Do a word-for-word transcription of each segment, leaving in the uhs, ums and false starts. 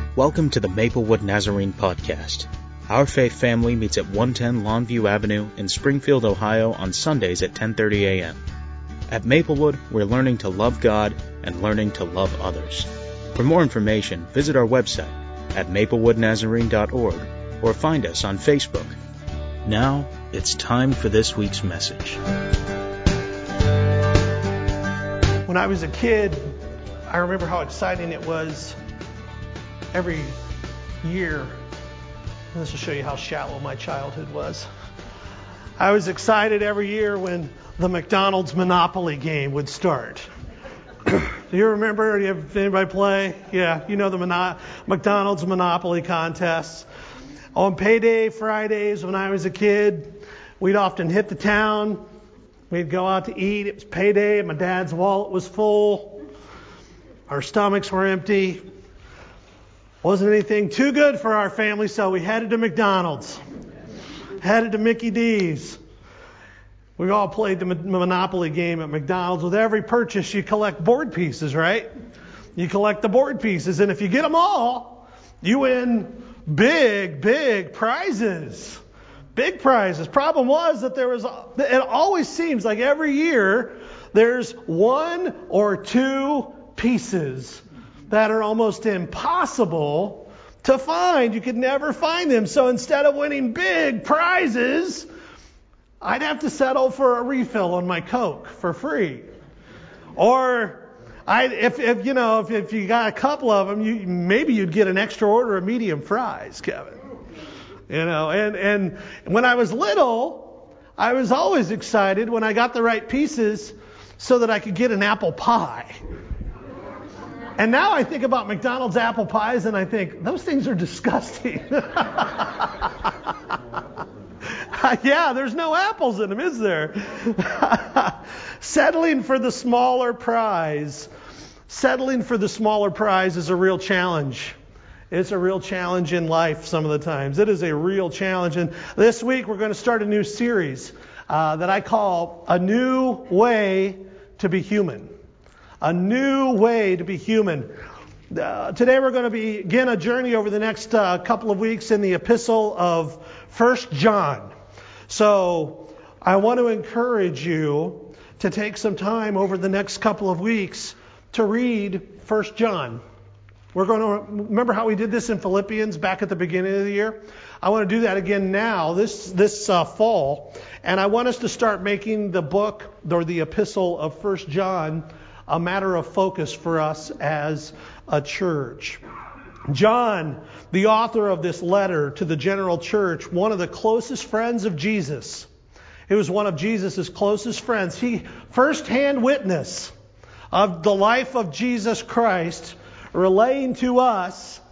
Welcome to the Maplewood Nazarene Podcast. Our faith family meets at one ten Longview Avenue in Springfield, Ohio on Sundays at ten thirty a.m. At Maplewood, we're learning to love God and learning to love others. For more information, visit our website at maplewood nazarene dot org or find us on Facebook. Now, it's time for this week's message. When I was a kid, I remember how exciting it was every year. And this will show you how shallow my childhood was. I was excited every year when the McDonald's Monopoly game would start. Do you remember? Do you have anybody play? Yeah, you know the Mono- McDonald's Monopoly contests. On payday Fridays when I was a kid, we'd often hit the town. We'd go out to eat. It was payday. My dad's wallet was full. Our stomachs were empty. Wasn't anything too good for our family, so we headed to McDonald's. Headed to Mickey D's. We all played the Monopoly game at McDonald's. With every purchase, you collect board pieces, right? You collect the board pieces, and if you get them all, you win big, big prizes. Big prizes. Problem was that there was, it always seems like every year, there's one or two pieces that are almost impossible to find. You could never find them. So instead of winning big prizes, I'd have to settle for a refill on my Coke for free. Or I, if, if you know, if, if you got a couple of them, you maybe you'd get an extra order of medium fries, Kevin. You know, and and when I was little, I was always excited when I got the right pieces so that I could get an apple pie. And now I think about McDonald's apple pies and I think, those things are disgusting. Yeah, there's no apples in them, is there? Settling for the smaller prize. Settling for the smaller prize is a real challenge. It's a real challenge in life some of the times. It is a real challenge. And this week we're going to start a new series uh, that I call A New Way to Be Human. A new way to be human. Uh, today we're going to begin a journey over the next uh, couple of weeks in the epistle of First John. So I want to encourage you to take some time over the next couple of weeks to read First John. We're going to remember how we did this in Philippians back at the beginning of the year. I want to do that again now, this this uh, fall, and I want us to start making the book or the epistle of First John a matter of focus for us as a church. John, the author of this letter to the general church, one of the closest friends of Jesus. He was one of Jesus' closest friends. He firsthand witness of the life of Jesus Christ, relaying to us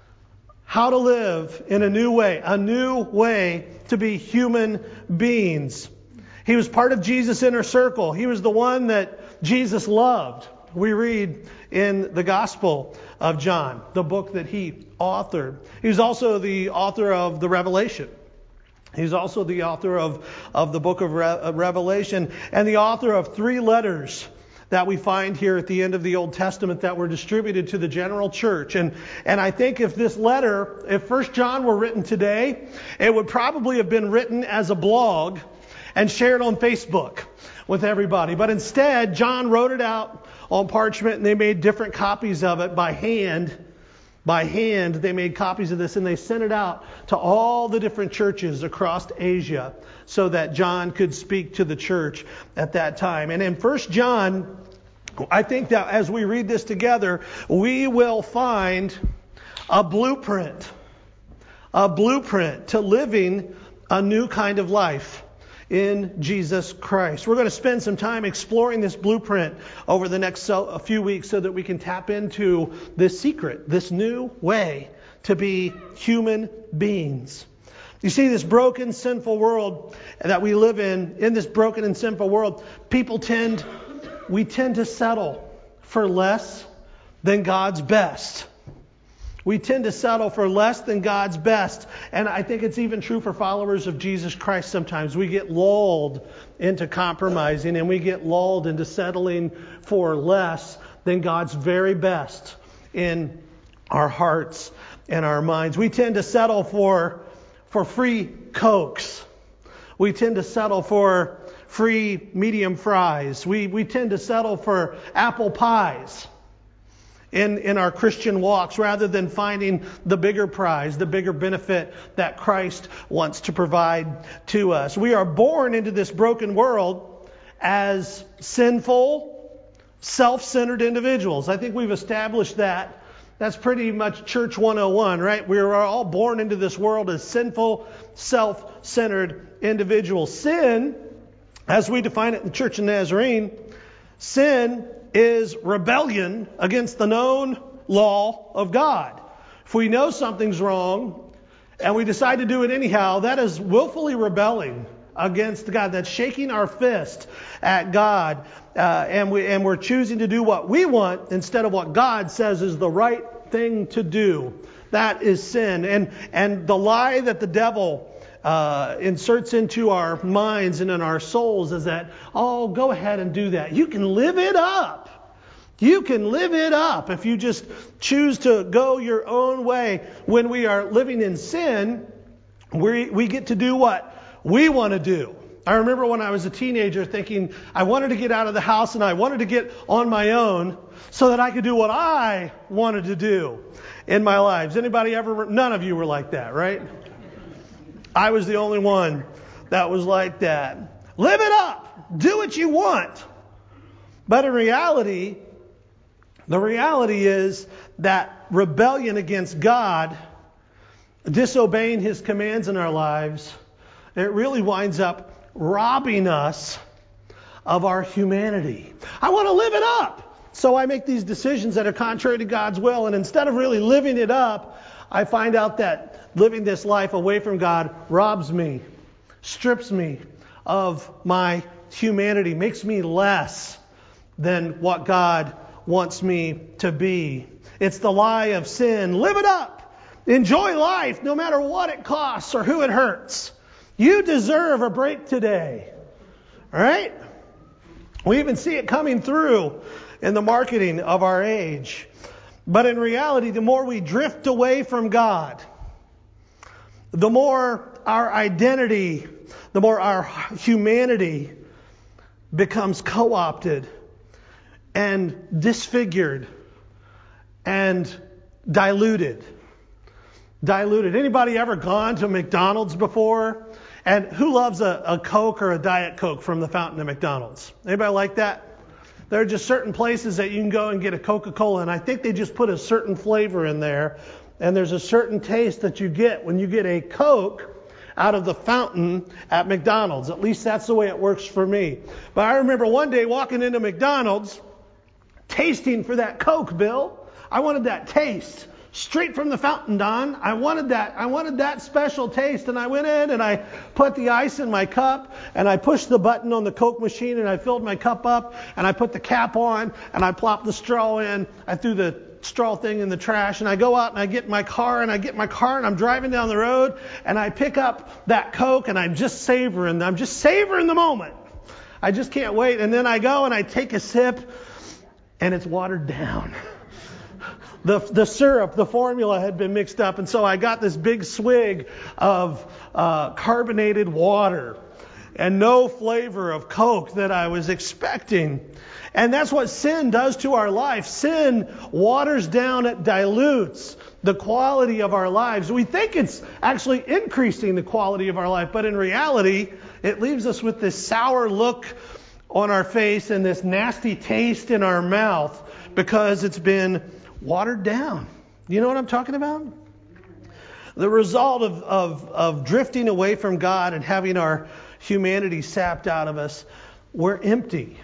how to live in a new way, a new way to be human beings. He was part of Jesus' inner circle. He was the one that Jesus loved. We read in the Gospel of John, the book that he authored. He's also the author of the Revelation. He's also the author of, of the book of Re- Revelation and the author of three letters that we find here at the end of the Old Testament that were distributed to the general church. And, and I think if this letter, if First John were written today, it would probably have been written as a blog and shared on Facebook with everybody. But instead, John wrote it out on parchment and they made different copies of it by hand. By hand, they made copies of this and they sent it out to all the different churches across Asia so that John could speak to the church at that time. And in First John, I think that as we read this together, we will find a blueprint. A blueprint to living a new kind of life in Jesus Christ. We're going to spend some time exploring this blueprint over the next so, a few weeks so that we can tap into this secret, this new way to be human beings. You see, this broken, sinful world that we live in, in this broken and sinful world, people tend, we tend to settle for less than God's best. We tend to settle for less than God's best. And I think it's even true for followers of Jesus Christ sometimes. We get lulled into compromising and we get lulled into settling for less than God's very best in our hearts in our minds. We tend to settle for, for free Cokes. We tend to settle for free medium fries. We, we tend to settle for apple pies in, in our Christian walks rather than finding the bigger prize, the bigger benefit that Christ wants to provide to us. We are born into this broken world as sinful, self-centered individuals. I think we've established that. That's pretty much Church one oh one, right? We are all born into this world as sinful, self-centered individuals. Sin, as we define it in the Church of Nazarene, sin is rebellion against the known law of God. If we know something's wrong and we decide to do it anyhow, that is willfully rebelling against God. That's shaking our fist at God, uh, and we and we're choosing to do what we want instead of what God says is the right thing to do. That is sin, and and the lie that the devil uh, inserts into our minds and in our souls is that, oh, go ahead and do that. You can live it up. You can live it up if you just choose to go your own way. When we are living in sin, we we get to do what we want to do. I remember when I was a teenager thinking I wanted to get out of the house and I wanted to get on my own so that I could do what I wanted to do in my lives. Anybody ever? None of you were like that, right? I was the only one that was like that. Live it up. Do what you want. But in reality, the reality is that rebellion against God, disobeying His commands in our lives, it really winds up robbing us of our humanity. I want to live it up. So I make these decisions that are contrary to God's will. And instead of really living it up, I find out that living this life away from God robs me, strips me of my humanity, makes me less than what God wants me to be. It's the lie of sin. Live it up. Enjoy life no matter what it costs or who it hurts. You deserve a break today. All right? We even see it coming through in the marketing of our age. But in reality, the more we drift away from God, the more our identity, the more our humanity becomes co-opted and disfigured and diluted. Diluted. Anybody ever gone to McDonald's before? And who loves a, a Coke or a Diet Coke from the fountain at McDonald's? Anybody like that? There are just certain places that you can go and get a Coca-Cola, and I think they just put a certain flavor in there, and there's a certain taste that you get when you get a Coke out of the fountain at McDonald's. At least that's the way it works for me. But I remember one day walking into McDonald's, tasting for that Coke, Bill. I wanted that taste. Straight from the fountain, Don. I wanted that. I wanted that special taste. And I went in and I put the ice in my cup and I pushed the button on the Coke machine and I filled my cup up and I put the cap on and I plopped the straw in. I threw the straw thing in the trash and I go out and I get in my car and I get in my car and I'm driving down the road and I pick up that Coke and I'm just savoring. I'm just savoring the moment. I just can't wait. And then I go and I take a sip and it's watered down. The the syrup, the formula had been mixed up, and so I got this big swig of uh, carbonated water and no flavor of Coke that I was expecting. And that's what sin does to our life. Sin waters down, it dilutes the quality of our lives. We think it's actually increasing the quality of our life, but in reality, it leaves us with this sour look on our face and this nasty taste in our mouth because it's been watered down. You know what I'm talking about? The result of, of, of drifting away from God and having our humanity sapped out of us, we're empty.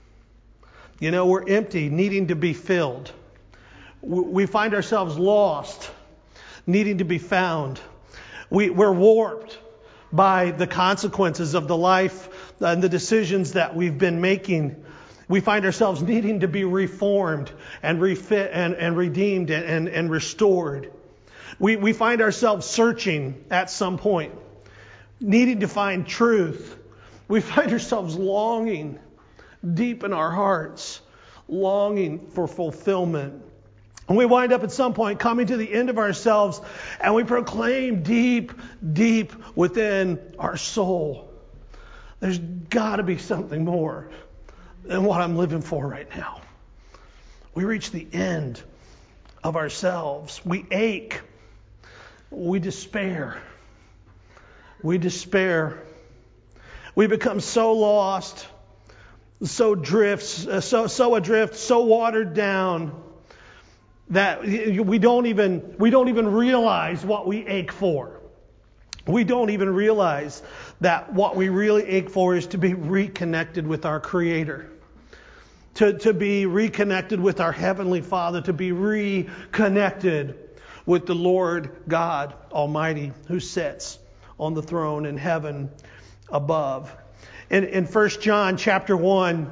You know, we're empty, needing to be filled. We find ourselves lost, needing to be found. We, we're warped by the consequences of the life and the decisions that we've been making. We find ourselves needing to be reformed and refit and, and redeemed and, and, and restored. We, we find ourselves searching at some point, needing to find truth. We find ourselves longing deep in our hearts, longing for fulfillment. And we wind up at some point coming to the end of ourselves, and we proclaim deep, deep within our soul, there's got to be something more than what I'm living for right now. We reach the end of ourselves. We ache. We despair. We despair. We become so lost, so drifts, uh, so so adrift, so watered down that we don't even we don't even realize what we ache for. We don't even realize that what we really ache for is to be reconnected with our Creator. To, to be reconnected with our Heavenly Father, to be reconnected with the Lord God Almighty who sits on the throne in heaven above. In, in First John chapter one,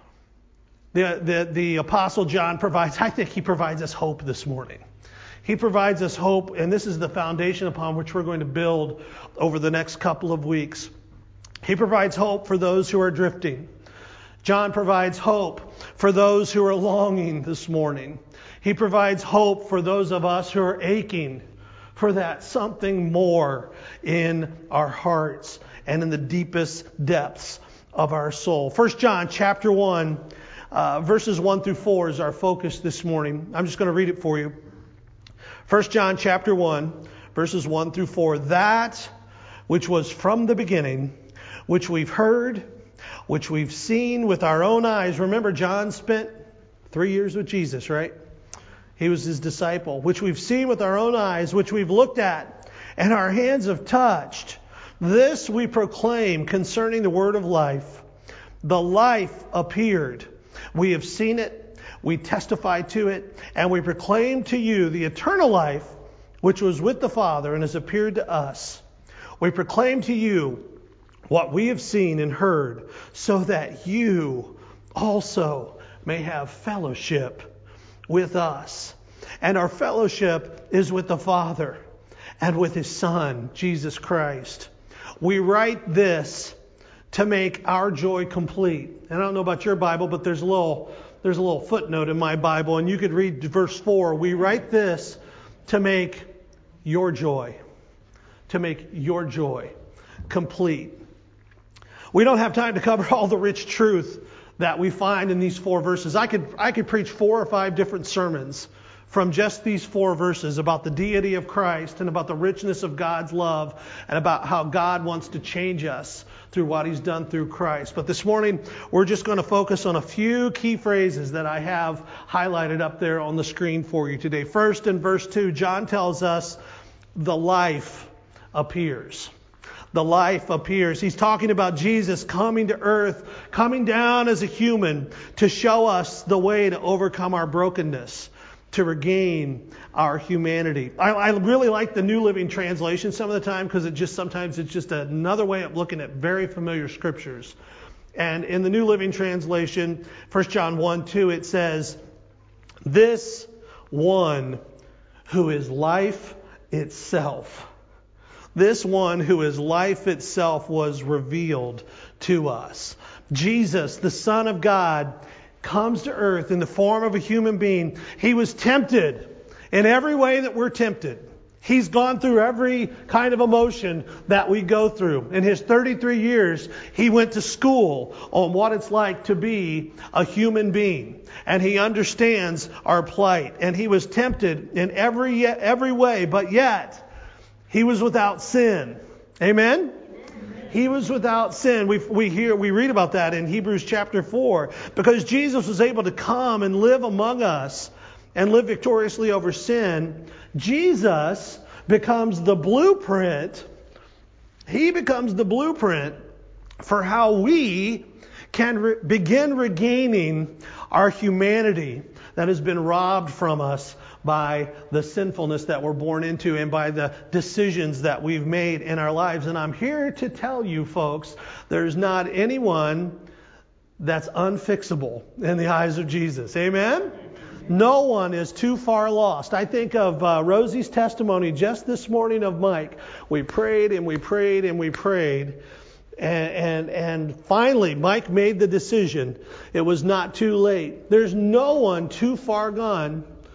the, the, the Apostle John provides, I think he provides us hope this morning. He provides us hope, and this is the foundation upon which we're going to build over the next couple of weeks. He provides hope for those who are drifting. John provides hope for those who are longing this morning. He provides hope for those of us who are aching for that something more in our hearts and in the deepest depths of our soul. First John chapter one, uh, verses one through four is our focus this morning. I'm just going to read it for you. First John chapter one, verses one through four. That which was from the beginning, which we've heard, which we've seen with our own eyes. Remember, John spent three years with Jesus, right? He was his disciple. Which we've seen with our own eyes, which we've looked at, and our hands have touched. This we proclaim concerning the word of life. The life appeared. We have seen it, we testify to it, and we proclaim to you the eternal life which was with the Father and has appeared to us. We proclaim to you what we have seen and heard, so that you also may have fellowship with us. And our fellowship is with the Father and with His Son, Jesus Christ. We write this to make our joy complete. And I don't know about your Bible, but there's a little there's a little footnote in my Bible, and you could read verse four. We write this to make your joy, to make your joy complete. We don't have time to cover all the rich truth that we find in these four verses. I could I could preach four or five different sermons from just these four verses about the deity of Christ and about the richness of God's love and about how God wants to change us through what He's done through Christ. But this morning, we're just going to focus on a few key phrases that I have highlighted up there on the screen for you today. First, in verse two, John tells us the life appears. The life appears. He's talking about Jesus coming to earth, coming down as a human to show us the way to overcome our brokenness, to regain our humanity. I, I really like the New Living Translation some of the time because it just sometimes it's just another way of looking at very familiar scriptures. And in the New Living Translation, First John one two, it says, "This one who is life itself." This one who is life itself was revealed to us. Jesus, the Son of God, comes to earth in the form of a human being. He was tempted in every way that we're tempted. He's gone through every kind of emotion that we go through. In his thirty-three years, he went to school on what it's like to be a human being. And he understands our plight. And he was tempted in every every way, but yet he was without sin. Amen? Amen. He was without sin. We we hear we read about that in Hebrews chapter four. Because Jesus was able to come and live among us and live victoriously over sin, Jesus becomes the blueprint. He becomes the blueprint for how we can re- begin regaining our humanity that has been robbed from us by the sinfulness that we're born into and by the decisions that we've made in our lives. And I'm here to tell you, folks, there's not anyone that's unfixable in the eyes of Jesus. Amen? No one is too far lost. I think of uh, Rosie's testimony just this morning of Mike. We prayed and we prayed and we prayed. And, and and finally, Mike made the decision. It was not too late. There's no one too far gone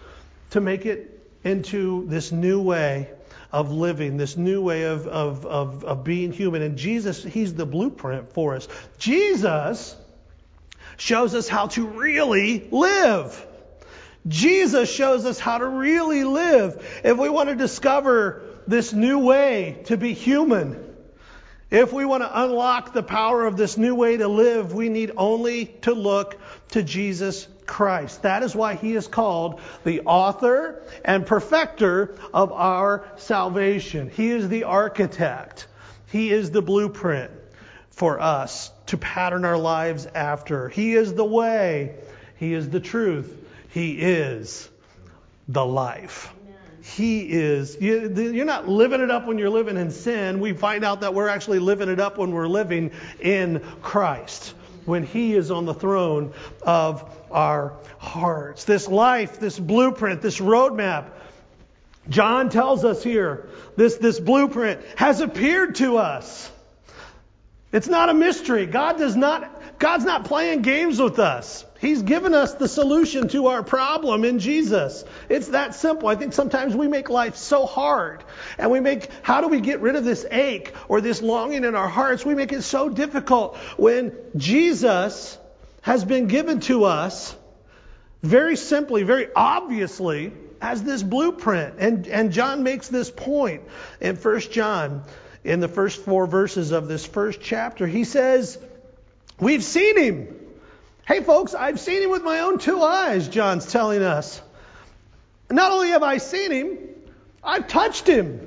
to make it into this new way of living, this new way of, of, of, of being human. And Jesus, he's the blueprint for us. Jesus shows us how to really live. Jesus shows us how to really live. If we want to discover this new way to be human, if we want to unlock the power of this new way to live, we need only to look to Jesus Christ. That is why he is called the author and perfecter of our salvation. He is the architect. He is the blueprint for us to pattern our lives after. He is the way. He is the truth. He is the life. He is. You're not living it up when you're living in sin. We find out that we're actually living it up when we're living in Christ, when he is on the throne of our hearts. This life, this blueprint, this roadmap, John tells us here, this, this blueprint has appeared to us. It's not a mystery. God does not, God's not playing games with us. He's given us the solution to our problem in Jesus. It's that simple. I think sometimes we make life so hard. And we make, how do we get rid of this ache or this longing in our hearts? We make it so difficult when Jesus has been given to us very simply, very obviously, as this blueprint. And, and John makes this point in First John, in the first four verses of this first chapter. He says, we've seen him. Hey folks, I've seen him with my own two eyes, John's telling us. Not only have I seen him, I've touched him.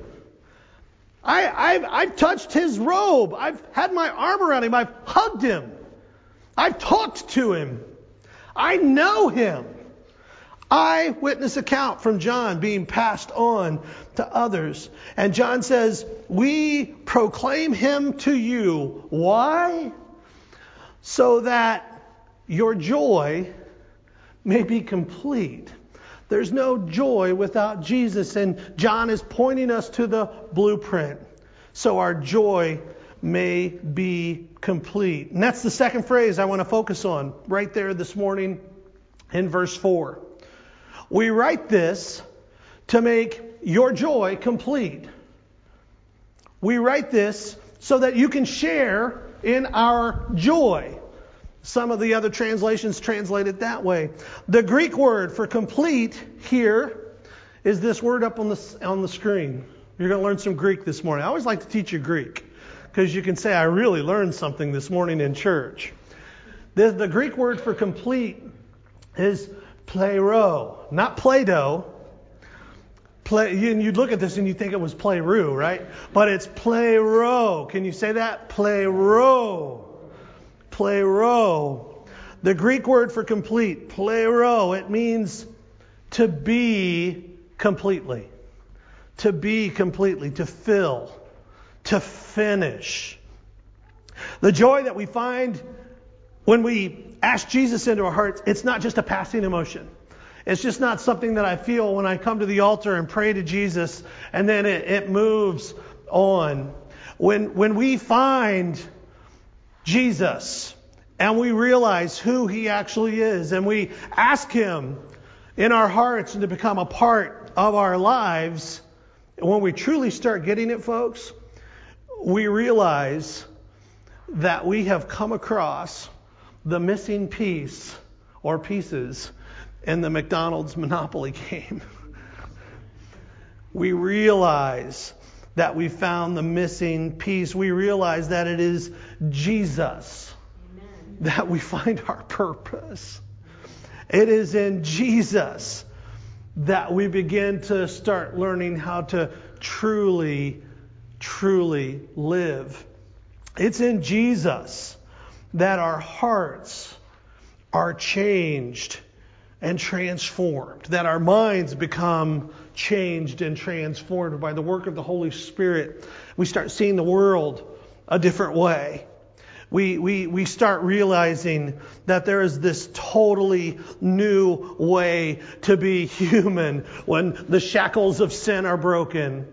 I, I've, I've touched his robe. I've had my arm around him. I've hugged him. I've talked to him. I know him. Eyewitness account from John being passed on to others. And John says, we proclaim him to you. Why? So that your joy may be complete. There's no joy without Jesus. And John is pointing us to the blueprint. So our joy may be complete. And that's the second phrase I want to focus on right there this morning in verse four. We write this to make your joy complete. We write this so that you can share in our joy. Some of the other translations translate it that way. The Greek word for complete here is this word up on the on the screen. You're going to learn some Greek this morning. I always like to teach you Greek because you can say, I really learned something this morning in church. The, the Greek word for complete is plero, not Play-Doh. Play, and you'd look at this and you think it was Play-Roo, right? But it's plero. Can you say that? Plero. Plero. The Greek word for complete, plero, it means to be completely. To be completely, to fill, to finish. The joy that we find when we ask Jesus into our hearts, it's not just a passing emotion. It's just not something that I feel when I come to the altar and pray to Jesus and then it, it moves on. When, when we find Jesus and we realize who he actually is and we ask him in our hearts and to become a part of our lives, when we truly start getting it, folks, we realize that we have come across the missing piece or pieces in the McDonald's Monopoly game. We realize that we found the missing piece. We realize that it is Jesus. Amen. That we find our purpose. It is in Jesus that we begin to start learning how to truly, truly live. It's in Jesus that our hearts are changed and transformed, that our minds become changed and transformed by the work of the Holy Spirit. We start seeing the world a different way. We, we, we start realizing that there is this totally new way to be human when the shackles of sin are broken.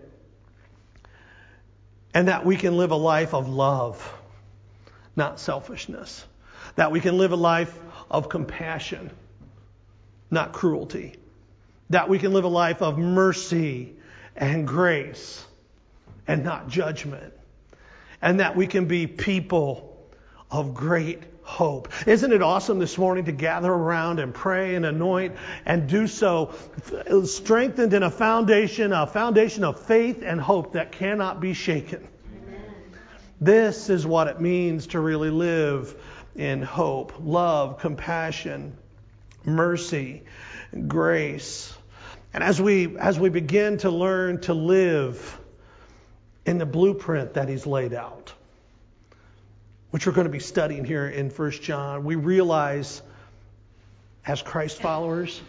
And that we can live a life of love, not selfishness. That we can live a life of compassion, not cruelty. That we can live a life of mercy and grace and not judgment. And that we can be people of great hope. Isn't it awesome this morning to gather around and pray and anoint and do so strengthened in a foundation, a foundation of faith and hope that cannot be shaken. Amen. This is what it means to really live in hope, love, compassion, mercy, grace. And as we as we begin to learn to live in the blueprint that He's laid out, which we're going to be studying here in First John, we realize as Christ followers,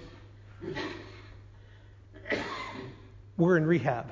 we're in rehab.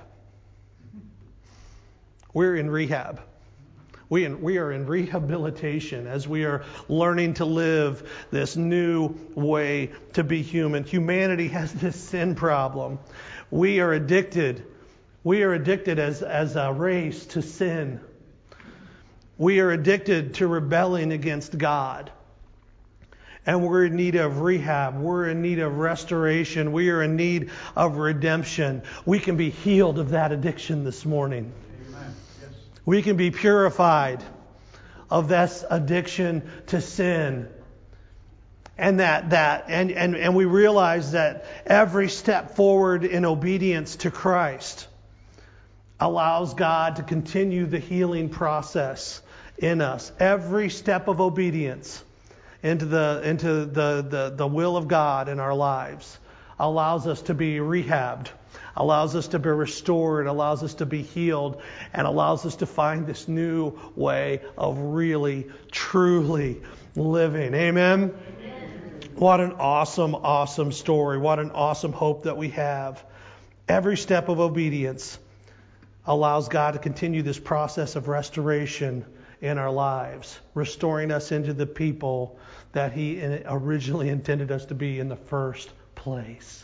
We're in rehab. We, in, we are in rehabilitation as we are learning to live this new way to be human. Humanity has this sin problem. We are addicted. We are addicted as, as a race to sin. We are addicted to rebelling against God. And we're in need of rehab. We're in need of restoration. We are in need of redemption. We can be healed of that addiction this morning. Amen. Yes. We can be purified of this addiction to sin. And that that and, and, and we realize that every step forward in obedience to Christ allows God to continue the healing process in us. Every step of obedience into the into the, the, the will of God in our lives allows us to be rehabbed, allows us to be restored, allows us to be healed, and allows us to find this new way of really, truly living. Amen? Amen. What an awesome, awesome story. What an awesome hope that we have. Every step of obedience allows God to continue this process of restoration in our lives, restoring us into the people that He originally intended us to be in the first place.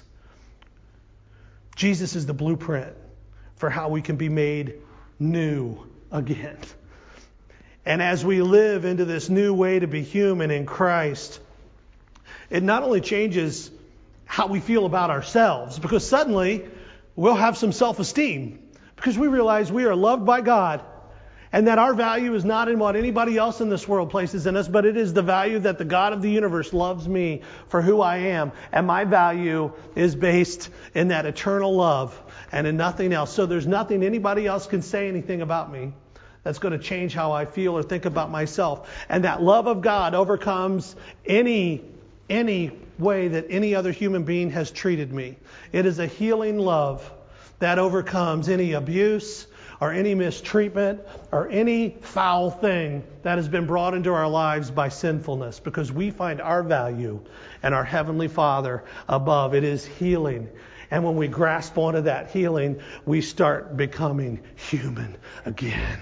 Jesus is the blueprint for how we can be made new again. And as we live into this new way to be human in Christ, it not only changes how we feel about ourselves, because suddenly we'll have some self-esteem, because we realize we are loved by God. And that our value is not in what anybody else in this world places in us, but it is the value that the God of the universe loves me for who I am. And my value is based in that eternal love and in nothing else. So there's nothing anybody else can say anything about me that's going to change how I feel or think about myself. And that love of God overcomes any, any way that any other human being has treated me. It is a healing love that overcomes any abuse, or any mistreatment, or any foul thing that has been brought into our lives by sinfulness, because we find our value and our Heavenly Father above. It is healing. And when we grasp onto that healing, we start becoming human again.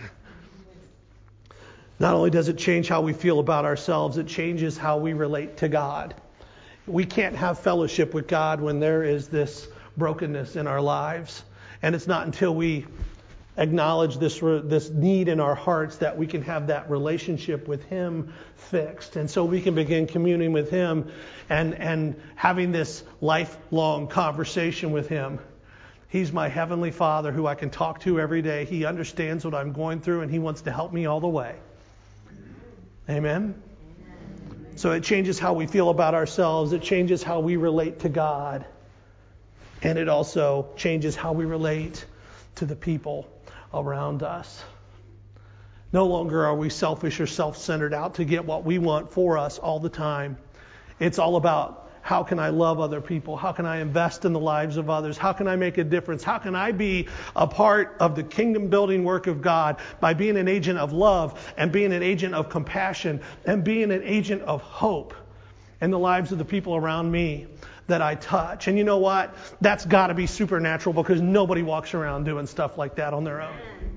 Not only does it change how we feel about ourselves, it changes how we relate to God. We can't have fellowship with God when there is this brokenness in our lives. And it's not until we acknowledge this this need in our hearts that we can have that relationship with Him fixed. And so we can begin communing with Him and, and having this lifelong conversation with Him. He's my Heavenly Father who I can talk to every day. He understands what I'm going through and He wants to help me all the way. Amen? Amen. So it changes how we feel about ourselves. It changes how we relate to God. And it also changes how we relate to the people around us. No longer are we selfish or self-centered out to get what we want for us all the time. It's all about how can I love other people? How can I invest in the lives of others? How can I make a difference? How can I be a part of the kingdom building work of God by being an agent of love and being an agent of compassion and being an agent of hope in the lives of the people around me that I touch? And you know what? That's got to be supernatural, because nobody walks around doing stuff like that on their own.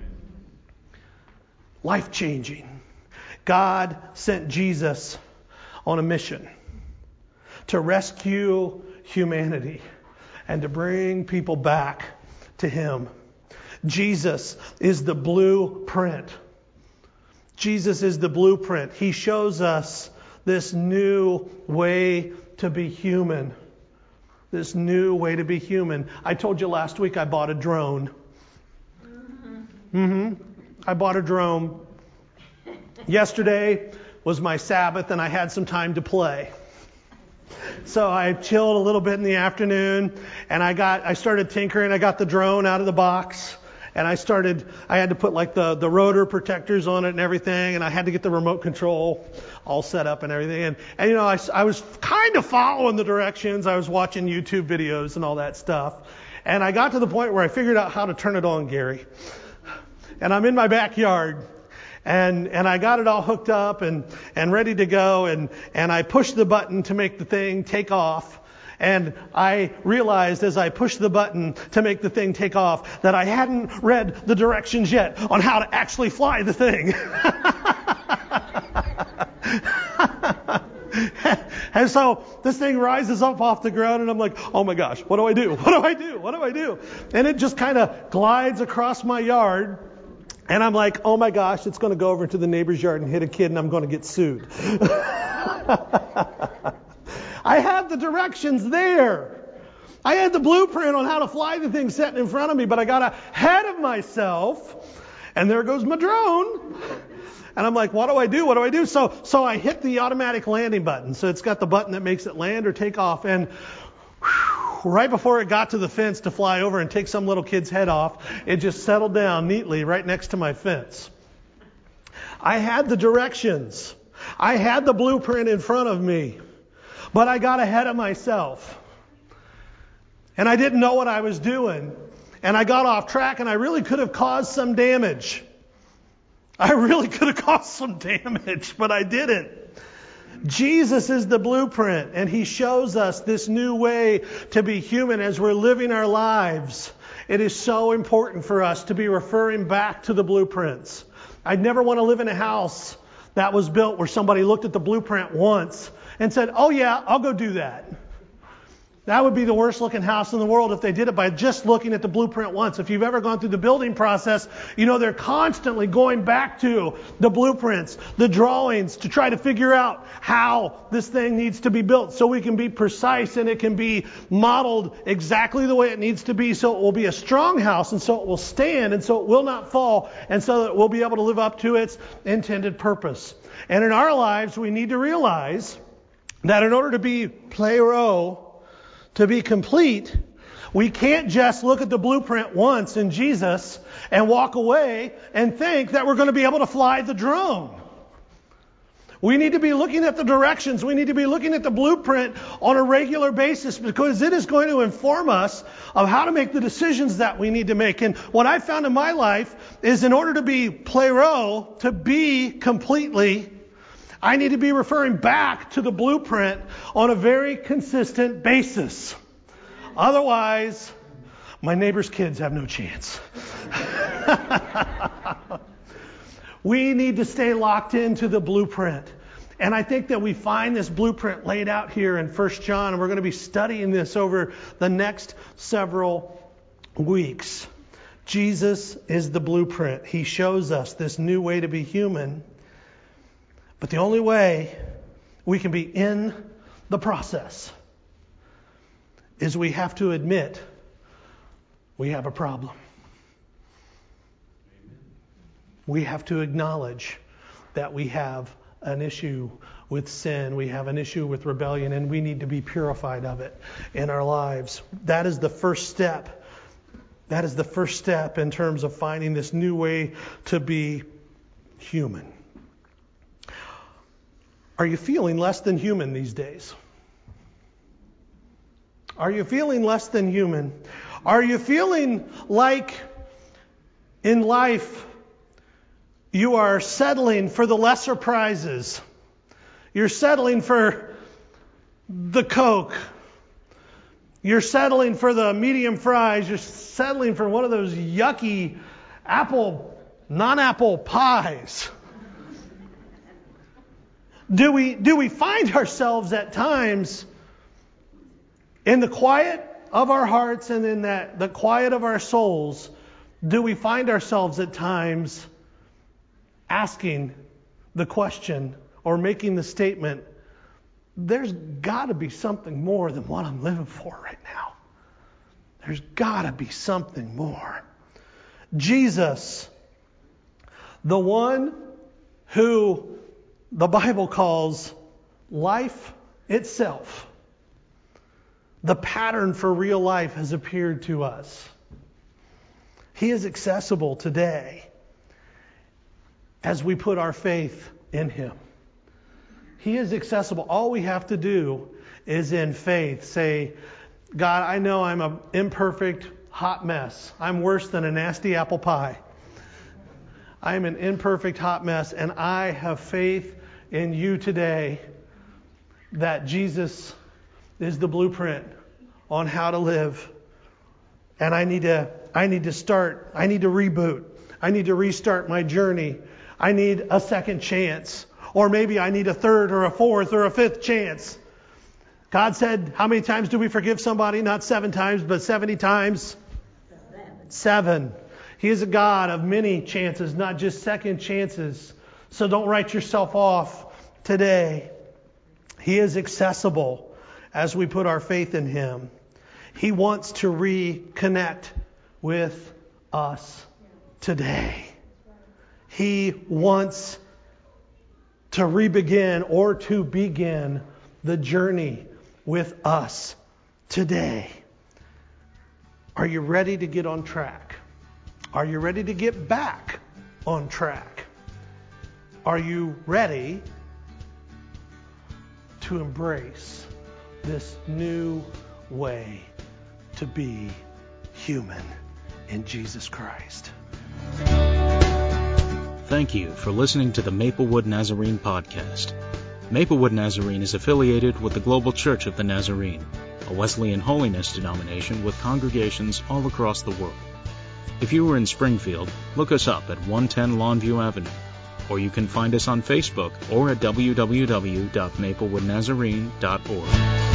Life-changing. God sent Jesus on a mission to rescue humanity and to bring people back to Him. Jesus is the blueprint. Jesus is the blueprint. He shows us this new way to be human. This new way to be human. I told you last week I bought a drone. Mm-hmm. I bought a drone. Yesterday was my Sabbath and I had some time to play. So I chilled a little bit in the afternoon and I got, I started tinkering. I got the drone out of the box and I started, I had to put like the, the rotor protectors on it and everything. And I had to get the remote control all set up and everything. And, and you know, I, I was kind of following the directions. I was watching YouTube videos and all that stuff. And I got to the point where I figured out how to turn it on, Gary. And I'm in my backyard. And and I got it all hooked up and, and ready to go. And, and I pushed the button to make the thing take off. And I realized as I pushed the button to make the thing take off that I hadn't read the directions yet on how to actually fly the thing. And so this thing rises up off the ground and I'm like, oh my gosh, what do I do? What do I do? What do I do? And it just kind of glides across my yard. And I'm like, oh my gosh, it's going to go over into the neighbor's yard and hit a kid and I'm going to get sued. I had the directions there. I had the blueprint on how to fly the thing sitting in front of me, but I got ahead of myself. And there goes my drone. And I'm like, what do I do? What do I do? So, so I hit the automatic landing button. So it's got the button that makes it land or take off. And whew, right before it got to the fence to fly over and take some little kid's head off, it just settled down neatly right next to my fence. I had the directions. I had the blueprint in front of me, but I got ahead of myself. And I didn't know what I was doing. And I got off track and I really could have caused some damage. I really could have caused some damage, but I didn't. Jesus is the blueprint, and He shows us this new way to be human as we're living our lives. It is so important for us to be referring back to the blueprints. I'd never want to live in a house that was built where somebody looked at the blueprint once and said, oh yeah, I'll go do that. That would be the worst looking house in the world if they did it by just looking at the blueprint once. If you've ever gone through the building process, you know they're constantly going back to the blueprints, the drawings to try to figure out how this thing needs to be built so we can be precise and it can be modeled exactly the way it needs to be so it will be a strong house and so it will stand and so it will not fall and so that we'll be able to live up to its intended purpose. And in our lives, we need to realize that in order to be plero, to be complete, we can't just look at the blueprint once in Jesus and walk away and think that we're going to be able to fly the drone. We need to be looking at the directions. We need to be looking at the blueprint on a regular basis because it is going to inform us of how to make the decisions that we need to make. And what I found in my life is in order to be plero, to be completely, I need to be referring back to the blueprint on a very consistent basis. Otherwise, my neighbor's kids have no chance. We need to stay locked into the blueprint. And I think that we find this blueprint laid out here in First John, and we're going to be studying this over the next several weeks. Jesus is the blueprint. He shows us this new way to be human. But the only way we can be in the process is we have to admit we have a problem. We have to acknowledge that we have an issue with sin. We have an issue with rebellion, and we need to be purified of it in our lives. That is the first step. That is the first step in terms of finding this new way to be human. Are you feeling less than human these days? Are you feeling less than human? Are you feeling like in life you are settling for the lesser prizes? You're settling for the Coke. You're settling for the medium fries. You're settling for one of those yucky apple, non-apple pies. Do we do we find ourselves at times in the quiet of our hearts and in that the quiet of our souls, do we find ourselves at times asking the question or making the statement, there's got to be something more than what I'm living for right now. There's got to be something more. Jesus, the one who the Bible calls life itself, the pattern for real life has appeared to us. He is accessible today as we put our faith in Him. He is accessible. All we have to do is in faith say, God, I know I'm an imperfect, hot mess. I'm worse than a nasty apple pie. I'm an imperfect, hot mess, and I have faith in you today that Jesus is the blueprint on how to live. And I need to, I need to start, I need to reboot. I need to restart my journey. I need a second chance. Or maybe I need a third or a fourth or a fifth chance. God said, how many times do we forgive somebody? Not seven times, but seventy times? Seven. Seven. He is a God of many chances, not just second chances. So don't write yourself off today. He is accessible as we put our faith in Him. He wants to reconnect with us today. He wants to rebegin or to begin the journey with us today. Are you ready to get on track? Are you ready to get back on track? Are you ready to embrace this new way to be human in Jesus Christ? Thank you for listening to the Maplewood Nazarene podcast. Maplewood Nazarene is affiliated with the Global Church of the Nazarene, a Wesleyan holiness denomination with congregations all across the world. If you are in Springfield, look us up at one ten Longview Avenue, or you can find us on Facebook or at w w w dot maplewood nazarene dot org.